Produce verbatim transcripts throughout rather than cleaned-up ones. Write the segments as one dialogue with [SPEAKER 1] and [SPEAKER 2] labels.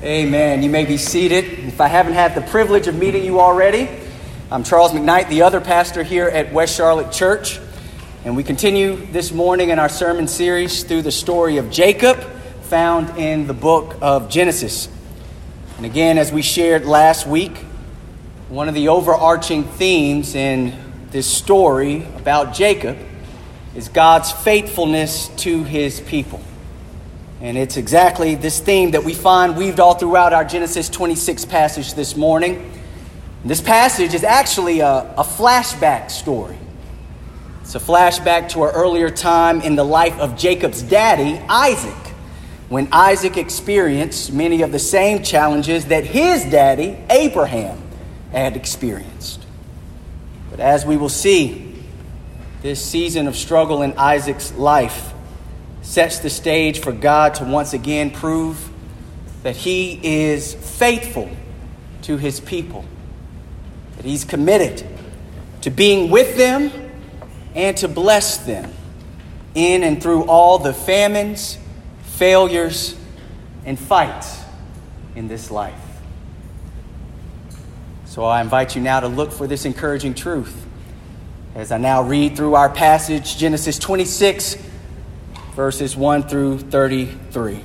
[SPEAKER 1] Amen. You may be seated. If I haven't had the privilege of meeting you already, I'm Charles McKnight, the other pastor here at West Charlotte Church. And we continue this morning in our sermon series through the story of Jacob, found in the book of Genesis. And again, as we shared last week, one of the overarching themes in this story about Jacob is God's faithfulness to his people. And it's exactly this theme that we find weaved all throughout our Genesis twenty-six passage this morning. And this passage is actually a, a flashback story. It's a flashback to an earlier time in the life of Jacob's daddy, Isaac, when Isaac experienced many of the same challenges that his daddy, Abraham, had experienced. But as we will see, this season of struggle in Isaac's life sets the stage for God to once again prove that he is faithful to his people, that he's committed to being with them and to bless them in and through all the famines, failures, and fights in this life. So I invite you now to look for this encouraging truth as I now read through our passage, Genesis twenty-six, verses one through thirty-three.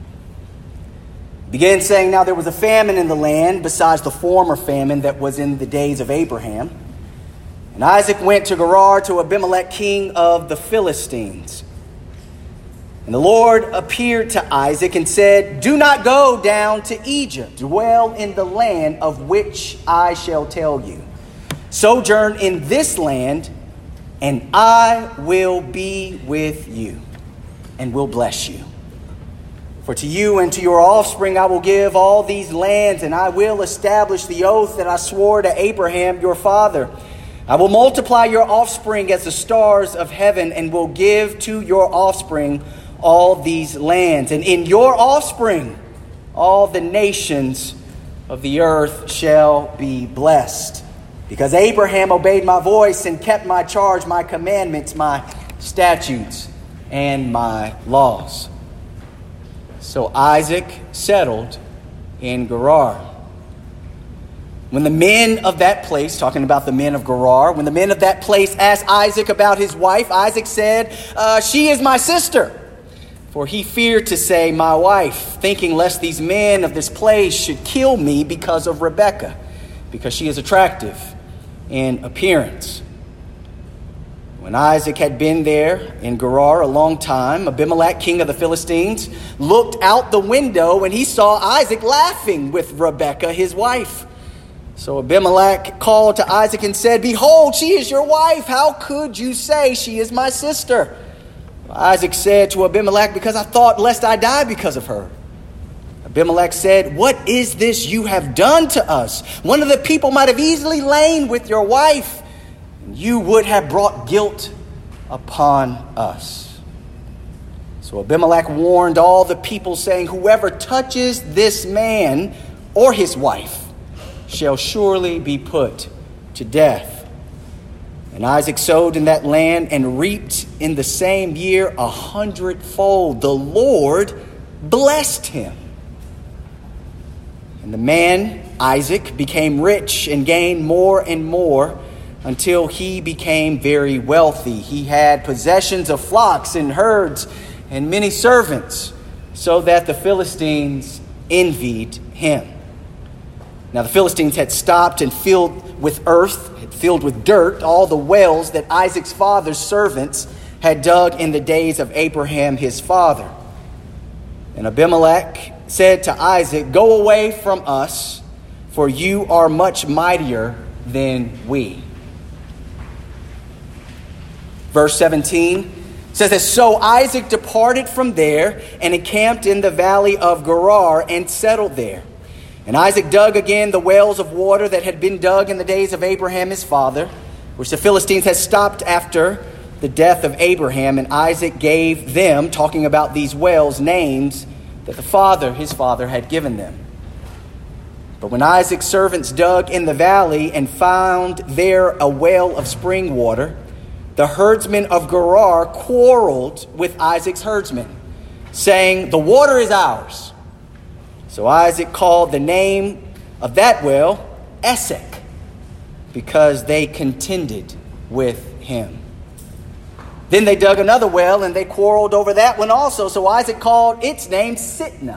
[SPEAKER 1] Begin saying, now there was a famine in the land besides the former famine that was in the days of Abraham. And Isaac went to Gerar to Abimelech, king of the Philistines. And the Lord appeared to Isaac and said, do not go down to Egypt. Dwell in the land of which I shall tell you. Sojourn in this land, and I will be with you and will bless you. For to you and to your offspring I will give all these lands, and I will establish the oath that I swore to Abraham your father. I will multiply your offspring as the stars of heaven, and will give to your offspring all these lands. And in your offspring all the nations of the earth shall be blessed. Because Abraham obeyed my voice and kept my charge, my commandments, my statutes, and my laws. So Isaac settled in Gerar. When the men of that place, talking about the men of Gerar, when the men of that place asked Isaac about his wife, Isaac said, uh, she is my sister. For he feared to say, my wife, thinking lest these men of this place should kill me because of Rebekah, because she is attractive in appearance. When Isaac had been there in Gerar a long time, Abimelech, king of the Philistines, looked out the window and he saw Isaac laughing with Rebekah, his wife. So Abimelech called to Isaac and said, behold, she is your wife. How could you say she is my sister? Isaac said to Abimelech, because I thought lest I die because of her. Abimelech said, what is this you have done to us? One of the people might have easily lain with your wife, and you would have brought guilt upon us. So Abimelech warned all the people, saying, whoever touches this man or his wife shall surely be put to death. And Isaac sowed in that land and reaped in the same year a hundredfold. The Lord blessed him. And the man, Isaac, became rich and gained more and more until he became very wealthy. He had possessions of flocks and herds and many servants, so that the Philistines envied him. Now the Philistines had stopped and filled with earth, had filled with dirt, all the wells that Isaac's father's servants had dug in the days of Abraham his father. And Abimelech said to Isaac, go away from us, for you are much mightier than we. Verse seventeen says that so Isaac departed from there and encamped in the valley of Gerar and settled there. And Isaac dug again the wells of water that had been dug in the days of Abraham his father, which the Philistines had stopped after the death of Abraham. And Isaac gave them, talking about these wells, names that the father, his father, had given them. But when Isaac's servants dug in the valley and found there a well of spring water, the herdsmen of Gerar quarreled with Isaac's herdsmen, saying, the water is ours. So Isaac called the name of that well Esek, because they contended with him. Then they dug another well, and they quarreled over that one also. So Isaac called its name Sitnah.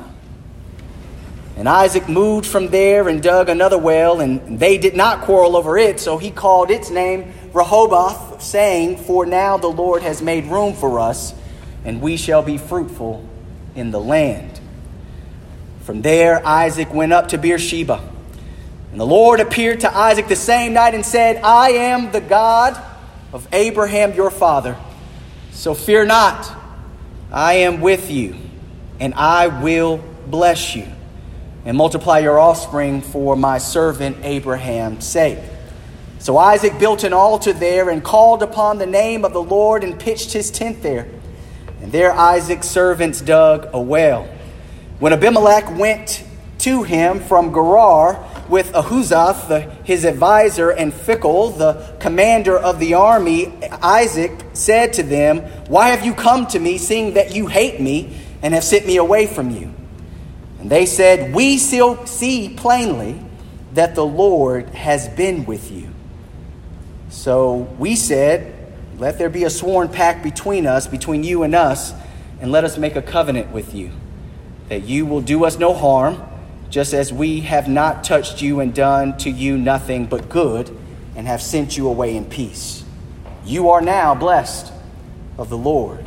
[SPEAKER 1] And Isaac moved from there and dug another well, and they did not quarrel over it. So he called its name Rehoboth, saying, "For now the Lord has made room for us, and we shall be fruitful in the land." From there Isaac went up to Beersheba. And the Lord appeared to Isaac the same night and said, "I am the God of Abraham your father. So fear not, I am with you, and I will bless you, and multiply your offspring for my servant Abraham's sake." So Isaac built an altar there and called upon the name of the Lord and pitched his tent there. And there Isaac's servants dug a well. When Abimelech went to him from Gerar with Ahuzath, the, his advisor, and Phicol, the commander of the army, Isaac said to them, "Why have you come to me, seeing that you hate me and have sent me away from you?" And they said, "We still see plainly that the Lord has been with you." So we said, "Let there be a sworn pact between us, between you and us, and let us make a covenant with you, that you will do us no harm, just as we have not touched you and done to you nothing but good, and have sent you away in peace. You are now blessed of the Lord."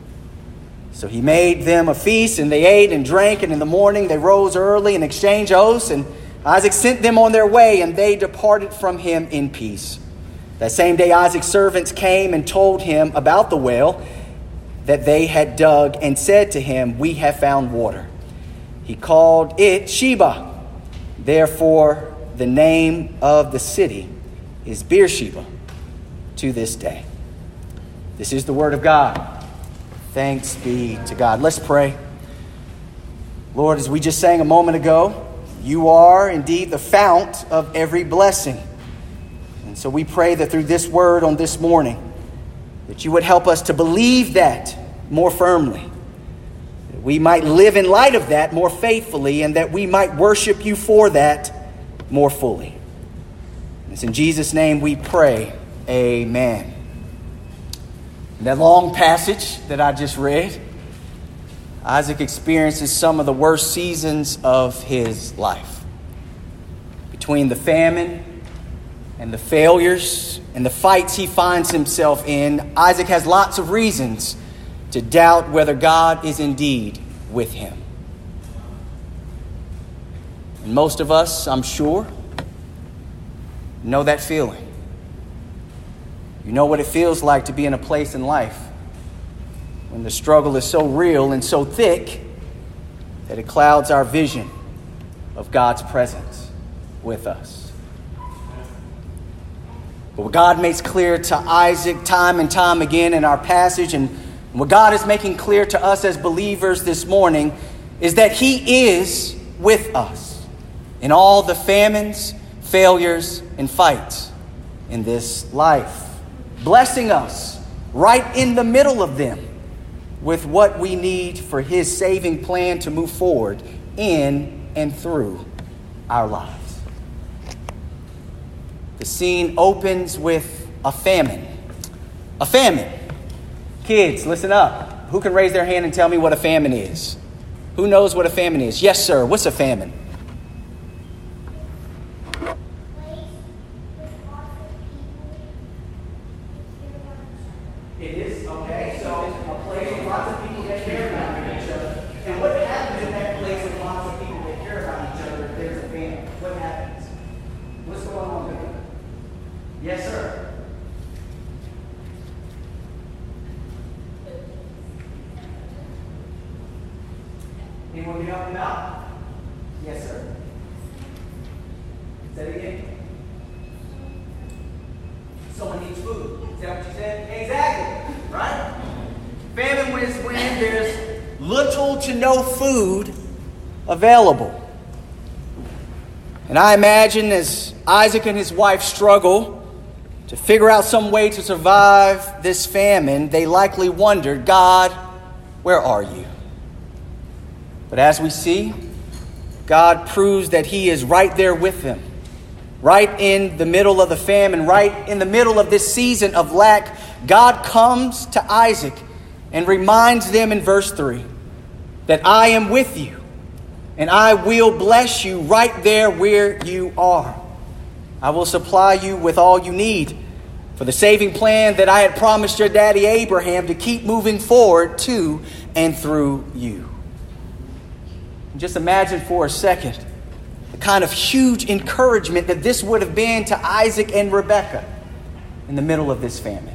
[SPEAKER 1] So he made them a feast, and they ate and drank, and in the morning they rose early and exchanged oaths, and Isaac sent them on their way, and they departed from him in peace. That same day Isaac's servants came and told him about the well that they had dug, and said to him, "We have found water." He called it Sheba. Therefore, the name of the city is Beersheba to this day. This is the word of God. Thanks be to God. Let's pray. Lord, as we just sang a moment ago, you are indeed the fount of every blessing. And so we pray that through this word on this morning, that you would help us to believe that more firmly, that we might live in light of that more faithfully, and that we might worship you for that more fully. And it's in Jesus' name we pray. Amen. In that long passage that I just read, Isaac experiences some of the worst seasons of his life. Between the famine and the failures and the fights he finds himself in, Isaac has lots of reasons to doubt whether God is indeed with him. And most of us, I'm sure, know that feeling. You know what it feels like to be in a place in life when the struggle is so real and so thick that it clouds our vision of God's presence with us. But what God makes clear to Isaac time and time again in our passage, and what God is making clear to us as believers this morning, is that he is with us in all the famines, failures, and fights in this life, blessing us right in the middle of them with what we need for his saving plan to move forward in and through our lives. The scene opens with a famine. A famine. Kids, listen up. Who can raise their hand and tell me what a famine is? Who knows what a famine is? Yes, sir. What's a famine? It is, okay, so a place with lots of people that care about each other. And what happens in that place with lots of people that care about each other if there's a famine? What happens? What's going on with it? Yes, sir. Anyone can help him out? Yes, sir. Say it again. Someone needs food. Is that what you said? Exactly. Right? Famine is when there's little to no food available. And I imagine as Isaac and his wife struggle to figure out some way to survive this famine, they likely wondered, "God, where are you?" But as we see, God proves that he is right there with them, right in the middle of the famine, right in the middle of this season of lack. God comes to Isaac and reminds them in verse three that I am with you and I will bless you right there where you are. I will supply you with all you need for the saving plan that I had promised your daddy Abraham to keep moving forward to and through you. Just imagine for a second the kind of huge encouragement that this would have been to Isaac and Rebekah in the middle of this famine.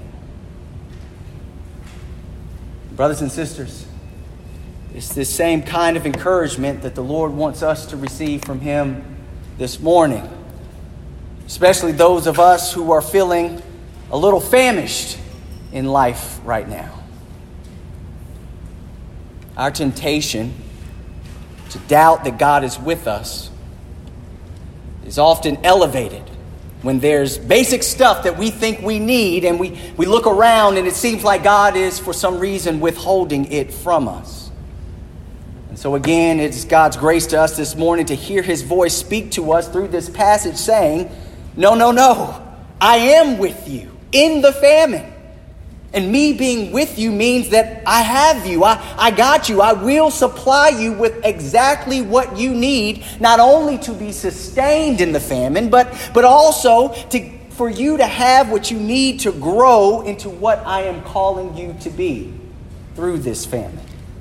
[SPEAKER 1] Brothers and sisters, it's this same kind of encouragement that the Lord wants us to receive from him this morning, especially those of us who are feeling a little famished in life right now. Our temptation to doubt that God is with us is often elevated when there's basic stuff that we think we need and we, we look around and it seems like God is for some reason withholding it from us. And so again, it's God's grace to us this morning to hear his voice speak to us through this passage saying, no, no, no, I am with you in the famine. And me being with you means that I have you. I, I got you. I will supply you with exactly what you need, not only to be sustained in the famine, but, but also to, for you to have what you need to grow into what I am calling you to be through this famine.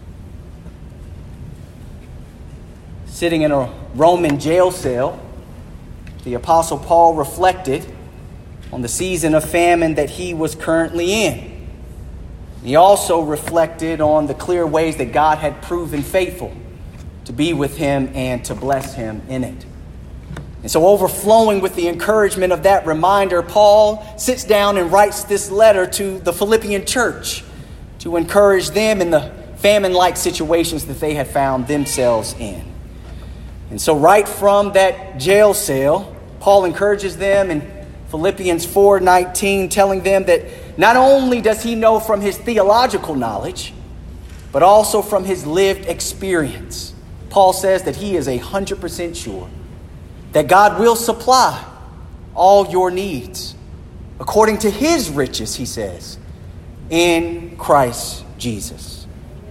[SPEAKER 1] Sitting in a Roman jail cell, the Apostle Paul reflected on the season of famine that he was currently in. He also reflected on the clear ways that God had proven faithful to be with him and to bless him in it. And so, overflowing with the encouragement of that reminder, Paul sits down and writes this letter to the Philippian church to encourage them in the famine-like situations that they had found themselves in. And so right from that jail cell, Paul encourages them in Philippians four nineteen, telling them that not only does he know from his theological knowledge, but also from his lived experience. Paul says that he is one hundred percent sure that God will supply all your needs according to his riches, he says, in Christ Jesus.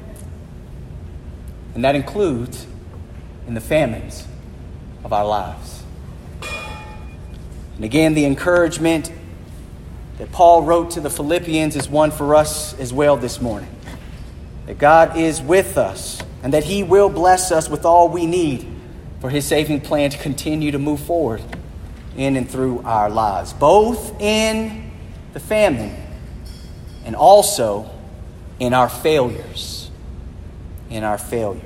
[SPEAKER 1] And that includes in the famines of our lives. And again, the encouragement that Paul wrote to the Philippians is one for us as well this morning. That God is with us and that he will bless us with all we need for his saving plan to continue to move forward in and through our lives, both in the famine and also in our failures. In our failures.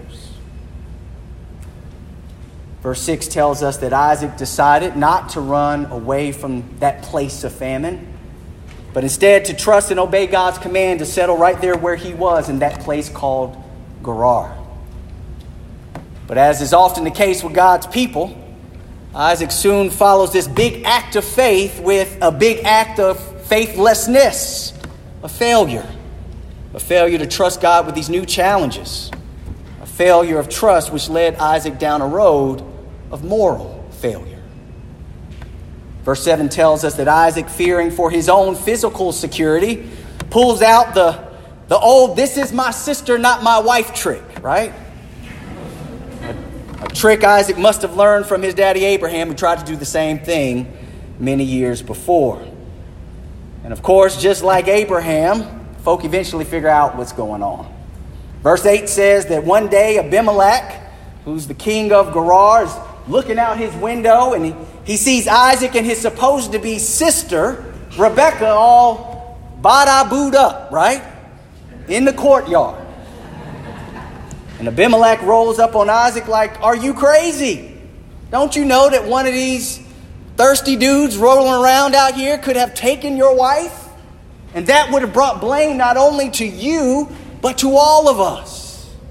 [SPEAKER 1] Verse six tells us that Isaac decided not to run away from that place of famine, but instead to trust and obey God's command to settle right there where he was in that place called Gerar. But as is often the case with God's people, Isaac soon follows this big act of faith with a big act of faithlessness, a failure. A failure to trust God with these new challenges. A failure of trust which led Isaac down a road of moral failure. Verse seven tells us that Isaac, fearing for his own physical security, pulls out the, the old, this is my sister, not my wife trick, right? A, a trick Isaac must have learned from his daddy Abraham, who tried to do the same thing many years before. And of course, just like Abraham, folk eventually figure out what's going on. Verse eight says that one day Abimelech, who's the king of Gerar, is looking out his window and he, he sees Isaac and his supposed to be sister, Rebekah, all bada-booed up, right? In the courtyard. And Abimelech rolls up on Isaac like, are you crazy? Don't you know that one of these thirsty dudes rolling around out here could have taken your wife? And that would have brought blame not only to you, but to all of us.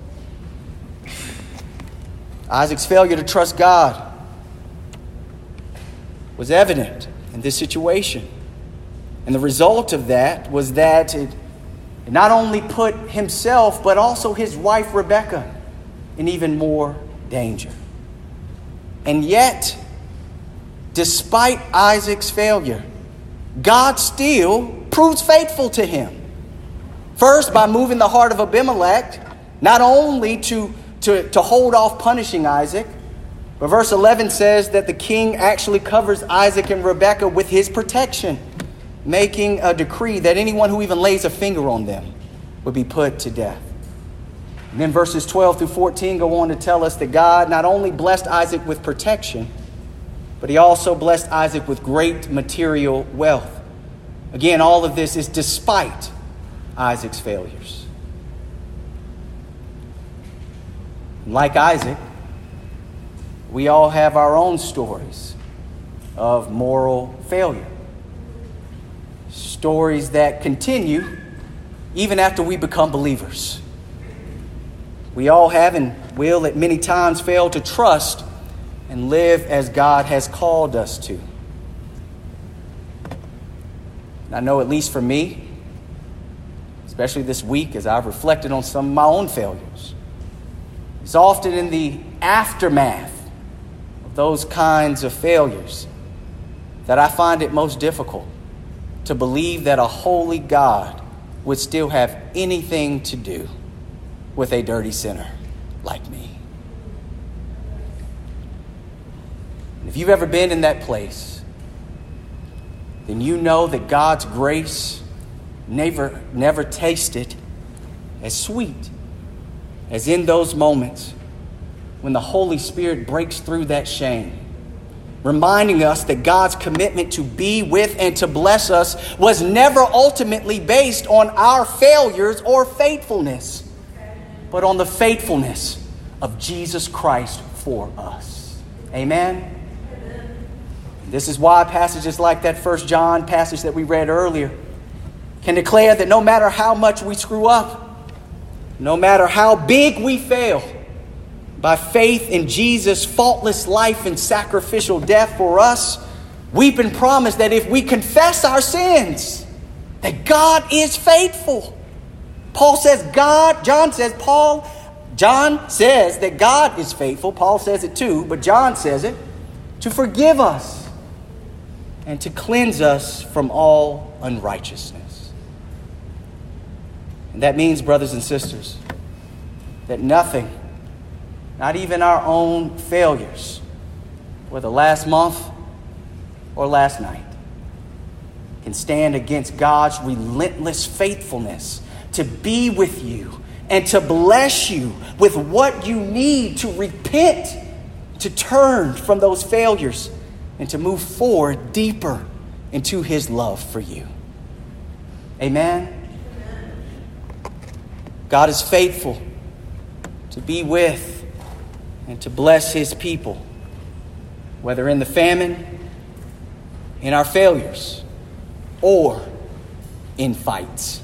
[SPEAKER 1] Isaac's failure to trust God was evident in this situation. And the result of that was that it not only put himself, but also his wife Rebekah in even more danger. And yet, despite Isaac's failure, God still proves faithful to him. First, by moving the heart of Abimelech, not only to, to, to hold off punishing Isaac, but verse eleven says that the king actually covers Isaac and Rebekah with his protection, making a decree that anyone who even lays a finger on them would be put to death. And then verses twelve through fourteen go on to tell us that God not only blessed Isaac with protection, but he also blessed Isaac with great material wealth. Again, all of this is despite Isaac's failures. Like Isaac, we all have our own stories of moral failure. Stories that continue even after we become believers. We all have and will at many times fail to trust and live as God has called us to. And I know, at least for me, especially this week as I've reflected on some of my own failures, it's often in the aftermath of those kinds of failures that I find it most difficult to believe that a holy God would still have anything to do with a dirty sinner like me. And if you've ever been in that place, then you know that God's grace never, never tasted as sweet as in those moments when the Holy Spirit breaks through that shame, reminding us that God's commitment to be with and to bless us was never ultimately based on our failures or faithfulness, but on the faithfulness of Jesus Christ for us. Amen? Amen. This is why passages like that First John passage that we read earlier can declare that no matter how much we screw up, no matter how big we fail, by faith in Jesus' faultless life and sacrificial death for us, we've been promised that if we confess our sins, that God is faithful. Paul says God, John says, Paul, John says that God is faithful. Paul says it too, but John says it, to forgive us and to cleanse us from all unrighteousness. And that means, brothers and sisters, that nothing, not even our own failures, whether last month or last night, can stand against God's relentless faithfulness to be with you and to bless you with what you need to repent, to turn from those failures, and to move forward deeper into his love for you. Amen? God is faithful to be with and to bless his people, whether in the famine, in our failures, or in fights.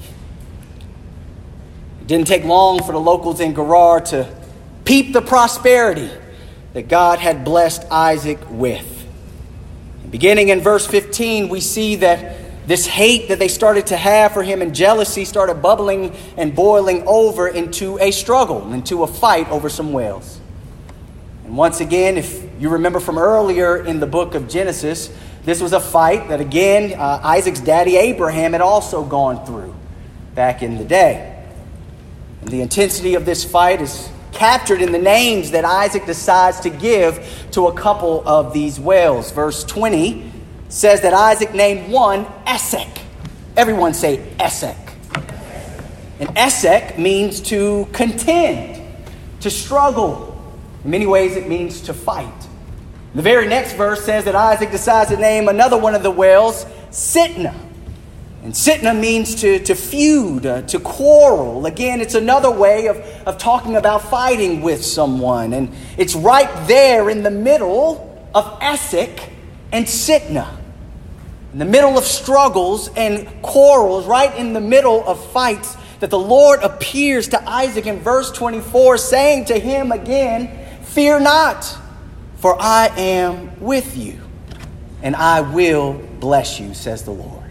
[SPEAKER 1] It didn't take long for the locals in Gerar to peep the prosperity that God had blessed Isaac with. And beginning in verse fifteen, we see that this hate that they started to have for him and jealousy started bubbling and boiling over into a struggle, into a fight over some wells. And once again, if you remember from earlier in the book of Genesis, this was a fight that, again, uh, Isaac's daddy Abraham had also gone through back in the day. And the intensity of this fight is captured in the names that Isaac decides to give to a couple of these wells. Verse twenty says that Isaac named one Esek. Everyone say Esek. And Esek means to contend, to struggle. In many ways, it means to fight. The very next verse says that Isaac decides to name another one of the wells Sitnah. And Sitnah means to, to feud, uh, to quarrel. Again, it's another way of, of talking about fighting with someone. And it's right there in the middle of Esek and Sitnah. In the middle of struggles and quarrels, right in the middle of fights, that the Lord appears to Isaac in verse twenty-four, saying to him again, "Fear not, for I am with you, and I will bless you," says the Lord.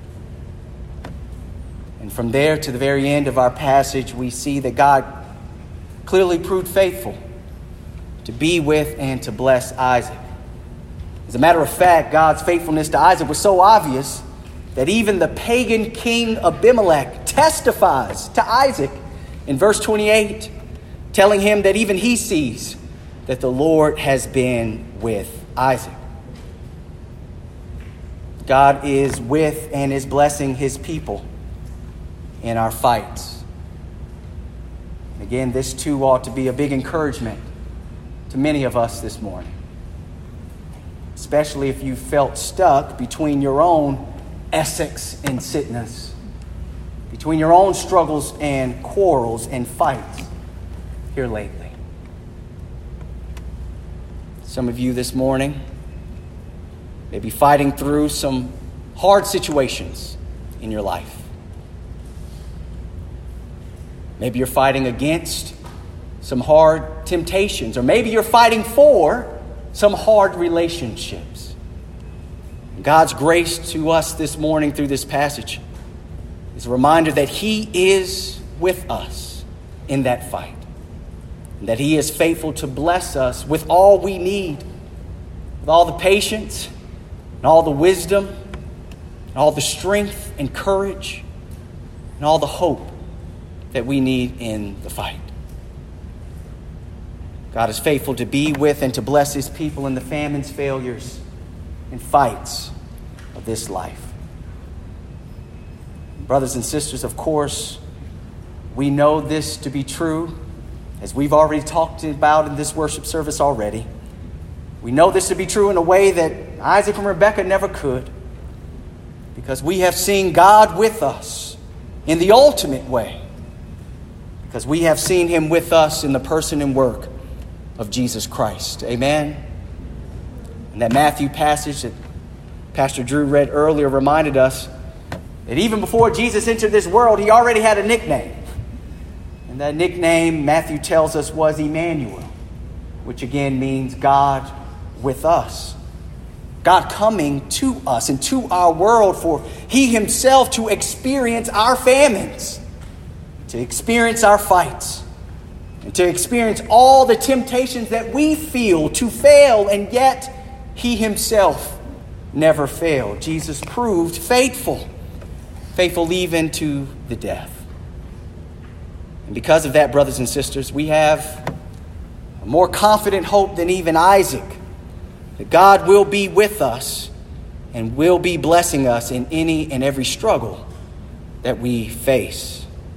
[SPEAKER 1] And from there to the very end of our passage, we see that God clearly proved faithful to be with and to bless Isaac. As a matter of fact, God's faithfulness to Isaac was so obvious that even the pagan king Abimelech testifies to Isaac in verse twenty-eight, telling him that even he sees that the Lord has been with Isaac. God is with and is blessing his people in our fights. Again, this too ought to be a big encouragement to many of us this morning, especially if you felt stuck between your own Essex and Sitnas, between your own struggles and quarrels and fights here lately. Some of you this morning may be fighting through some hard situations in your life. Maybe you're fighting against some hard temptations, or maybe you're fighting for some hard relationships. God's grace to us this morning through this passage is a reminder that he is with us in that fight, and that he is faithful to bless us with all we need, with all the patience and all the wisdom and all the strength and courage and all the hope that we need in the fight. God is faithful to be with and to bless his people in the famines, failures, and fights of this life. Brothers and sisters, of course, we know this to be true, as we've already talked about in this worship service already. We know this to be true in a way that Isaac and Rebekah never could, because we have seen God with us in the ultimate way, because we have seen him with us in the person and work of Jesus Christ. Amen. And that Matthew passage that Pastor Drew read earlier reminded us that even before Jesus entered this world, he already had a nickname. And that nickname, Matthew tells us, was Emmanuel, which again means God with us. God coming to us and to our world for he himself to experience our famines, to experience our fights, and to experience all the temptations that we feel to fail, and yet he himself never failed. Jesus proved faithful, faithful even to the death. And because of that, brothers and sisters, we have a more confident hope than even Isaac, that God will be with us and will be blessing us in any and every struggle that we face.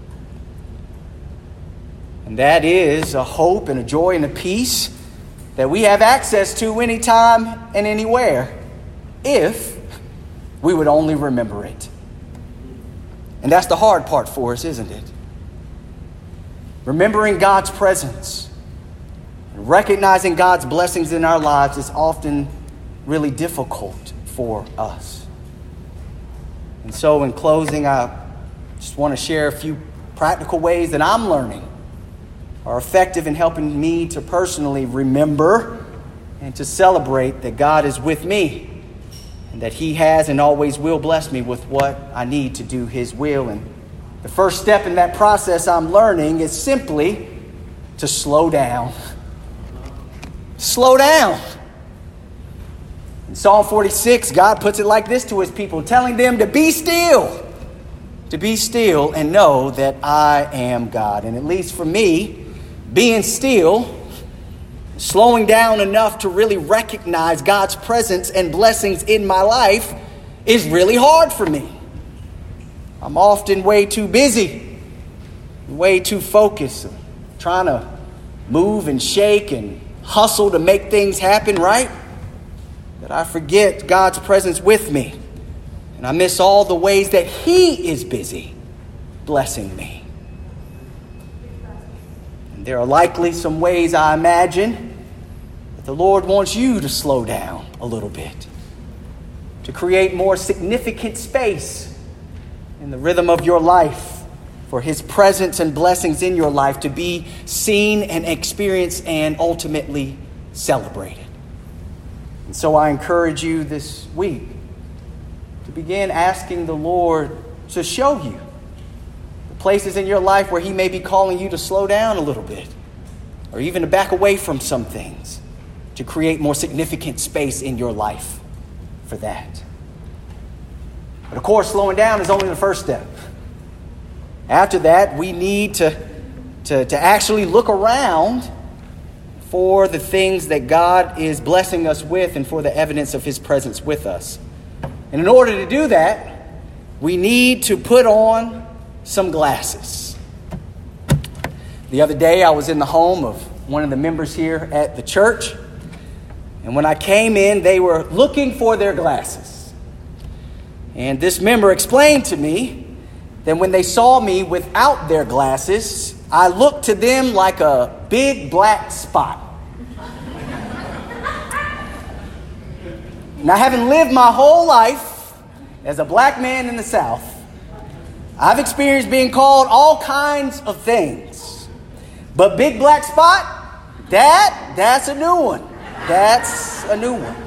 [SPEAKER 1] And that is a hope and a joy and a peace that we have access to anytime and anywhere, if we would only remember it. And that's the hard part for us, isn't it? Remembering God's presence and recognizing God's blessings in our lives is often really difficult for us. And so in closing, I just want to share a few practical ways that I'm learning are effective in helping me to personally remember and to celebrate that God is with me and that he has and always will bless me with what I need to do his will. And the first step in that process I'm learning is simply to slow down. Slow down. In Psalm forty-six, God puts it like this to his people, telling them to be still, to be still and know that I am God. And at least for me, being still, slowing down enough to really recognize God's presence and blessings in my life is really hard for me. I'm often way too busy, way too focused, trying to move and shake and hustle to make things happen, right? That I forget God's presence with me. And I miss all the ways that he is busy blessing me. There are likely some ways, I imagine, that the Lord wants you to slow down a little bit, to create more significant space in the rhythm of your life for his presence and blessings in your life to be seen and experienced and ultimately celebrated. And so I encourage you this week to begin asking the Lord to show you places in your life where he may be calling you to slow down a little bit, or even to back away from some things to create more significant space in your life for that. But of course, slowing down is only the first step. After that, we need to, to, to actually look around for the things that God is blessing us with and for the evidence of his presence with us. And in order to do that, we need to put on some glasses. The other day, I was in the home of one of the members here at the church. And when I came in, they were looking for their glasses. And this member explained to me that when they saw me without their glasses, I looked to them like a big black spot. Now, having lived my whole life as a black man in the South, I've experienced being called all kinds of things. But big black spot, that, that's a new one. That's a new one.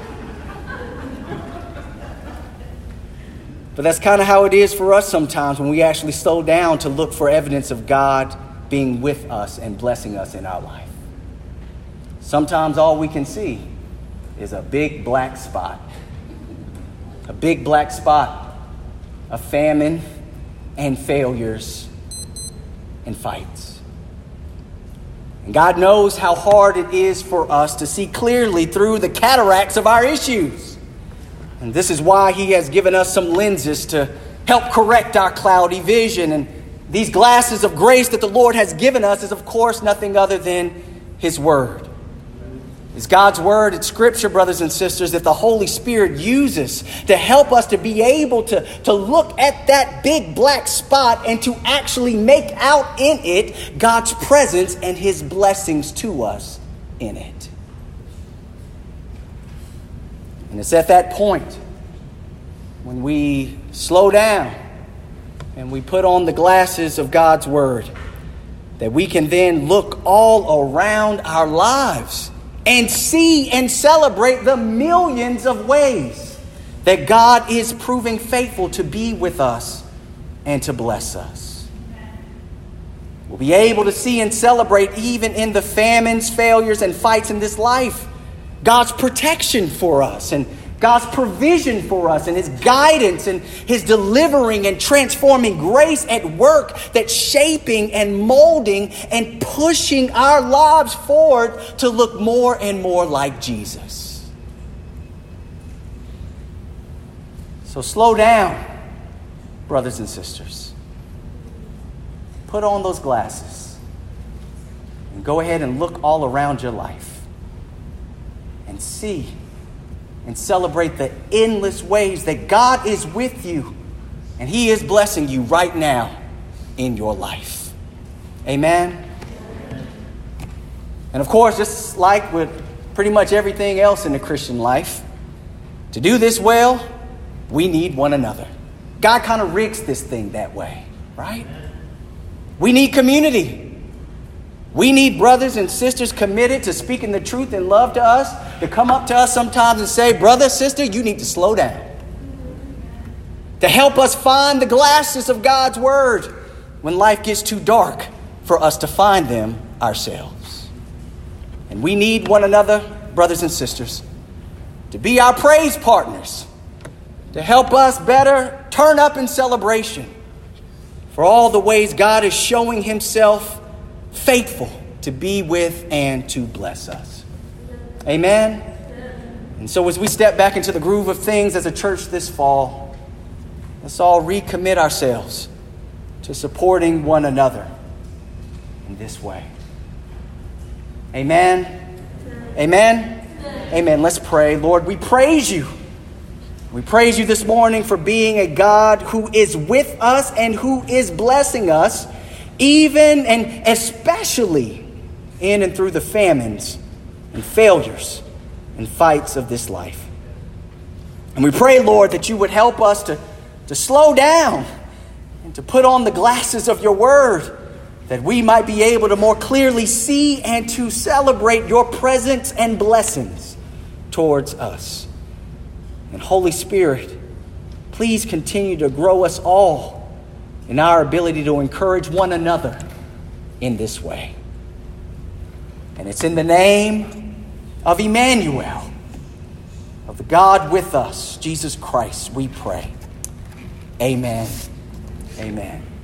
[SPEAKER 1] But that's kind of how it is for us sometimes when we actually slow down to look for evidence of God being with us and blessing us in our life. Sometimes all we can see is a big black spot. A big black spot of famine and failures and fights. And God knows how hard it is for us to see clearly through the cataracts of our issues. And this is why he has given us some lenses to help correct our cloudy vision. And these glasses of grace that the Lord has given us is, of course, nothing other than his word. It's God's word, it's scripture, brothers and sisters, that the Holy Spirit uses to help us to be able to, to look at that big black spot and to actually make out in it God's presence and his blessings to us in it. And it's at that point when we slow down and we put on the glasses of God's word that we can then look all around our lives and see and celebrate the millions of ways that God is proving faithful to be with us and to bless us. We'll be able to see and celebrate even in the famines, failures, and fights in this life, God's protection for us and God's provision for us and his guidance and his delivering and transforming grace at work that's shaping and molding and pushing our lives forward to look more and more like Jesus. So slow down, brothers and sisters. Put on those glasses and go ahead and look all around your life and see and celebrate the endless ways that God is with you and he is blessing you right now in your life. Amen. And of course, just like with pretty much everything else in the Christian life, to do this well, we need one another. God kind of rigs this thing that way, right? We need community. We need brothers and sisters committed to speaking the truth in love to us, to come up to us sometimes and say, brother, sister, you need to slow down. To help us find the glasses of God's word when life gets too dark for us to find them ourselves. And we need one another, brothers and sisters, to be our praise partners, to help us better turn up in celebration for all the ways God is showing himself faithful to be with and to bless us. Amen. And so as we step back into the groove of things as a church this fall, let's all recommit ourselves to supporting one another in this way. Amen. Amen. Amen. Let's pray. Lord, we praise you. We praise you this morning for being a God who is with us and who is blessing us, even and especially in and through the famines and failures and fights of this life. And we pray, Lord, that you would help us to, to slow down and to put on the glasses of your word, that we might be able to more clearly see and to celebrate your presence and blessings towards us. And Holy Spirit, please continue to grow us all in our ability to encourage one another in this way. And it's in the name of Emmanuel, of the God with us, Jesus Christ, we pray. Amen. Amen.